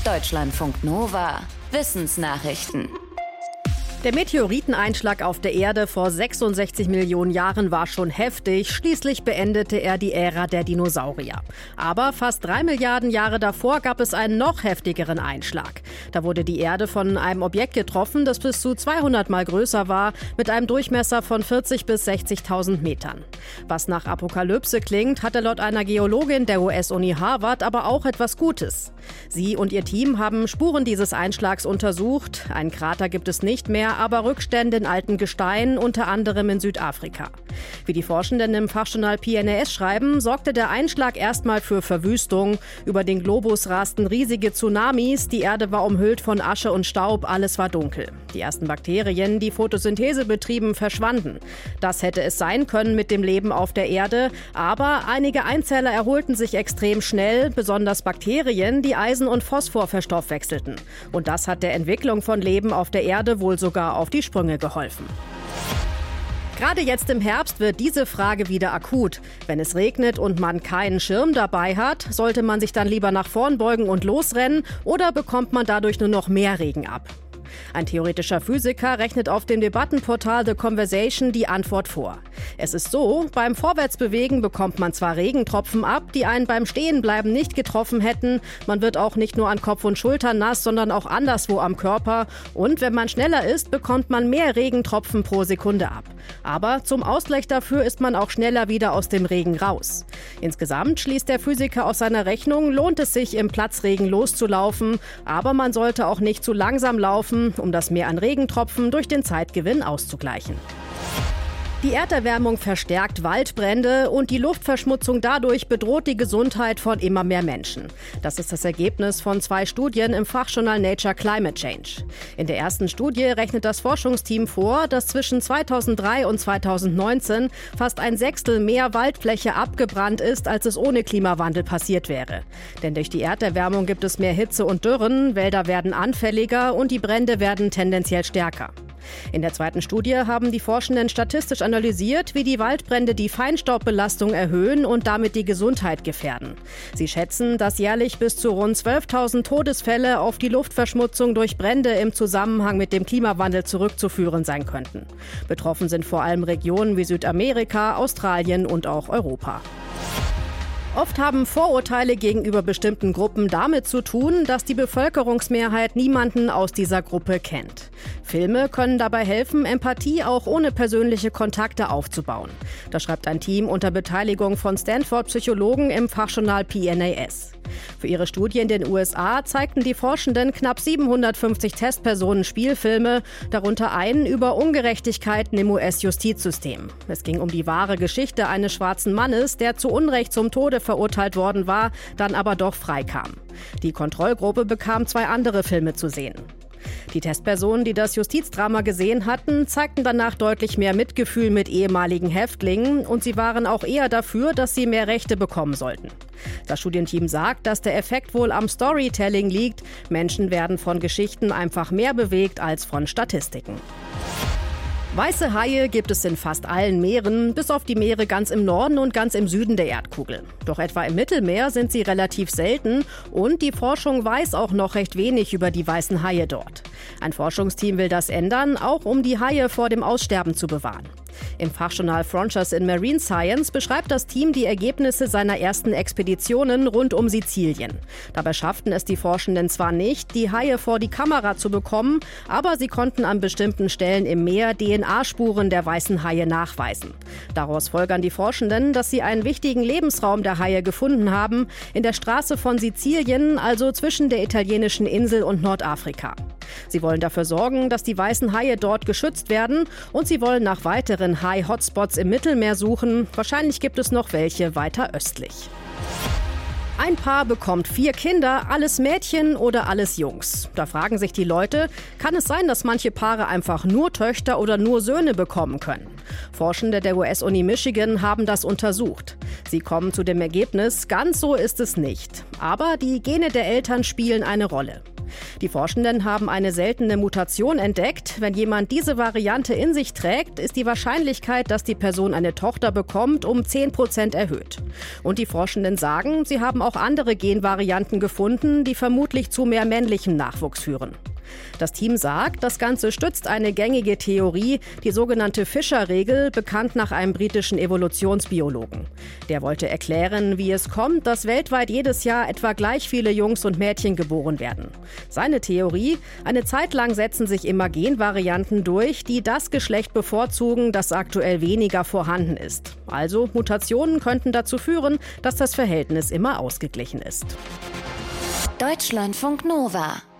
Deutschlandfunk Nova. Wissensnachrichten. Der Meteoriteneinschlag auf der Erde vor 66 Millionen Jahren war schon heftig. Schließlich beendete er die Ära der Dinosaurier. Aber fast 3 Milliarden Jahre davor gab es einen noch heftigeren Einschlag. Da wurde die Erde von einem Objekt getroffen, das bis zu 200 Mal größer war, mit einem Durchmesser von 40.000 bis 60.000 Metern. Was nach Apokalypse klingt, hatte laut einer Geologin der US-Uni Harvard aber auch etwas Gutes. Sie und ihr Team haben Spuren dieses Einschlags untersucht. Einen Krater gibt es nicht mehr, aber Rückstände in alten Gesteinen, unter anderem in Südafrika. Wie die Forschenden im Fachjournal PNAS schreiben, sorgte der Einschlag erstmal für Verwüstung. Über den Globus rasten riesige Tsunamis, die Erde war umhüllt von Asche und Staub, alles war dunkel. Die ersten Bakterien, die Photosynthese betrieben, verschwanden. Das hätte es sein können mit dem Leben auf der Erde, aber einige Einzeller erholten sich extrem schnell, besonders Bakterien, die Eisen und Phosphor verstoffwechselten. Und das hat der Entwicklung von Leben auf der Erde wohl sogar auf die Sprünge geholfen. Gerade jetzt im Herbst wird diese Frage wieder akut. Wenn es regnet und man keinen Schirm dabei hat, sollte man sich dann lieber nach vorn beugen und losrennen oder bekommt man dadurch nur noch mehr Regen ab? Ein theoretischer Physiker rechnet auf dem Debattenportal The Conversation die Antwort vor. Es ist so, beim Vorwärtsbewegen bekommt man zwar Regentropfen ab, die einen beim Stehenbleiben nicht getroffen hätten. Man wird auch nicht nur an Kopf und Schultern nass, sondern auch anderswo am Körper. Und wenn man schneller ist, bekommt man mehr Regentropfen pro Sekunde ab. Aber zum Ausgleich dafür ist man auch schneller wieder aus dem Regen raus. Insgesamt schließt der Physiker aus seiner Rechnung, lohnt es sich im Platzregen loszulaufen. Aber man sollte auch nicht zu langsam laufen, um das Mehr an Regentropfen durch den Zeitgewinn auszugleichen. Die Erderwärmung verstärkt Waldbrände und die Luftverschmutzung dadurch bedroht die Gesundheit von immer mehr Menschen. Das ist das Ergebnis von 2 Studien im Fachjournal Nature Climate Change. In der ersten Studie rechnet das Forschungsteam vor, dass zwischen 2003 und 2019 fast 1/6 mehr Waldfläche abgebrannt ist, als es ohne Klimawandel passiert wäre. Denn durch die Erderwärmung gibt es mehr Hitze und Dürren, Wälder werden anfälliger und die Brände werden tendenziell stärker. In der zweiten Studie haben die Forschenden statistisch analysiert, wie die Waldbrände die Feinstaubbelastung erhöhen und damit die Gesundheit gefährden. Sie schätzen, dass jährlich bis zu rund 12.000 Todesfälle auf die Luftverschmutzung durch Brände im Zusammenhang mit dem Klimawandel zurückzuführen sein könnten. Betroffen sind vor allem Regionen wie Südamerika, Australien und auch Europa. Oft haben Vorurteile gegenüber bestimmten Gruppen damit zu tun, dass die Bevölkerungsmehrheit niemanden aus dieser Gruppe kennt. Filme können dabei helfen, Empathie auch ohne persönliche Kontakte aufzubauen. Das schreibt ein Team unter Beteiligung von Stanford-Psychologen im Fachjournal PNAS. Für ihre Studie in den USA zeigten die Forschenden knapp 750 Testpersonen Spielfilme, darunter einen über Ungerechtigkeiten im US-Justizsystem. Es ging um die wahre Geschichte eines schwarzen Mannes, der zu Unrecht zum Tode verurteilt worden war, dann aber doch freikam. Die Kontrollgruppe bekam 2 andere Filme zu sehen. Die Testpersonen, die das Justizdrama gesehen hatten, zeigten danach deutlich mehr Mitgefühl mit ehemaligen Häftlingen und sie waren auch eher dafür, dass sie mehr Rechte bekommen sollten. Das Studienteam sagt, dass der Effekt wohl am Storytelling liegt. Menschen werden von Geschichten einfach mehr bewegt als von Statistiken. Weiße Haie gibt es in fast allen Meeren, bis auf die Meere ganz im Norden und ganz im Süden der Erdkugel. Doch etwa im Mittelmeer sind sie relativ selten und die Forschung weiß auch noch recht wenig über die weißen Haie dort. Ein Forschungsteam will das ändern, auch um die Haie vor dem Aussterben zu bewahren. Im Fachjournal Frontiers in Marine Science beschreibt das Team die Ergebnisse seiner ersten Expeditionen rund um Sizilien. Dabei schafften es die Forschenden zwar nicht, die Haie vor die Kamera zu bekommen, aber sie konnten an bestimmten Stellen im Meer DNA-Spuren der weißen Haie nachweisen. Daraus folgern die Forschenden, dass sie einen wichtigen Lebensraum der Haie gefunden haben, in der Straße von Sizilien, also zwischen der italienischen Insel und Nordafrika. Sie wollen dafür sorgen, dass die weißen Haie dort geschützt werden und sie wollen nach weiteren Hai-Hotspots im Mittelmeer suchen. Wahrscheinlich gibt es noch welche weiter östlich. Ein Paar bekommt 4 Kinder, alles Mädchen oder alles Jungs. Da fragen sich die Leute, kann es sein, dass manche Paare einfach nur Töchter oder nur Söhne bekommen können? Forschende der US-Uni Michigan haben das untersucht. Sie kommen zu dem Ergebnis, ganz so ist es nicht. Aber die Gene der Eltern spielen eine Rolle. Die Forschenden haben eine seltene Mutation entdeckt. Wenn jemand diese Variante in sich trägt, ist die Wahrscheinlichkeit, dass die Person eine Tochter bekommt, um 10% erhöht. Und die Forschenden sagen, sie haben auch andere Genvarianten gefunden, die vermutlich zu mehr männlichem Nachwuchs führen. Das Team sagt, das Ganze stützt eine gängige Theorie, die sogenannte Fischer-Regel, bekannt nach einem britischen Evolutionsbiologen. Der wollte erklären, wie es kommt, dass weltweit jedes Jahr etwa gleich viele Jungs und Mädchen geboren werden. Seine Theorie: eine Zeit lang setzen sich immer Genvarianten durch, die das Geschlecht bevorzugen, das aktuell weniger vorhanden ist. Also Mutationen könnten dazu führen, dass das Verhältnis immer ausgeglichen ist. Deutschlandfunk Nova